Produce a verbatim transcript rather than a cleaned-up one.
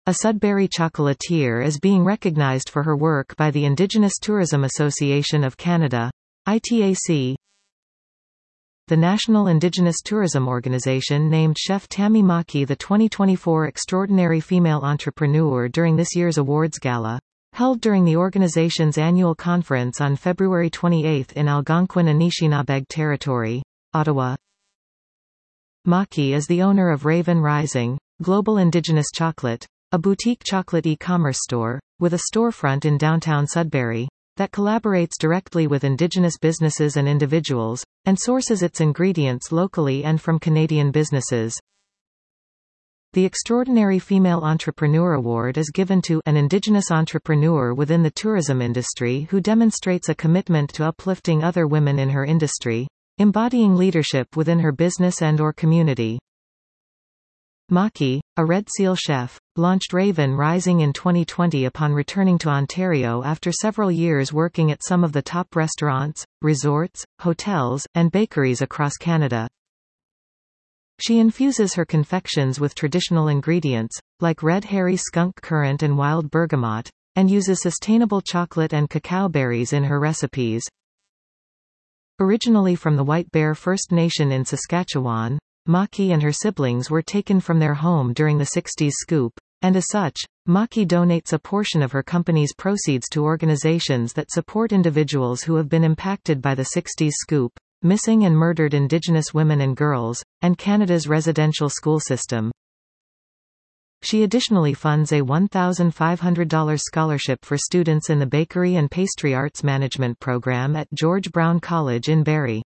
a Sudbury chocolatier, is being recognized for her work by the Indigenous Tourism Association of Canada, I T A C. The National Indigenous Tourism Organization named Chef Tammy Maki the twenty twenty-four Extraordinary Female Entrepreneur during this year's awards gala, held during the organization's annual conference on February twenty-eighth in Algonquin Anishinaabeg Territory, Ottawa. Maki is the owner of Raven Rising, Global Indigenous Chocolate, a boutique chocolate e-commerce store, with a storefront in downtown Sudbury, that collaborates directly with Indigenous businesses and individuals, and sources its ingredients locally and from Canadian businesses. The Extraordinary Female Entrepreneur Award is given to an Indigenous entrepreneur within the tourism industry who demonstrates a commitment to uplifting other women in her industry, embodying leadership within her business and or community. Maki, a Red Seal chef, launched Raven Rising in twenty twenty upon returning to Ontario after several years working at some of the top restaurants, resorts, hotels, and bakeries across Canada. She infuses her confections with traditional ingredients, like red hairy skunk currant and wild bergamot, and uses sustainable chocolate and cacao berries in her recipes. Originally from the White Bear First Nation in Saskatchewan, Maki and her siblings were taken from their home during the sixties scoop, and as such, Maki donates a portion of her company's proceeds to organizations that support individuals who have been impacted by the sixties scoop, missing and murdered Indigenous women and girls, and Canada's residential school system. She additionally funds a one thousand five hundred dollars scholarship for students in the Bakery and Pastry Arts Management program at George Brown College in Barrie.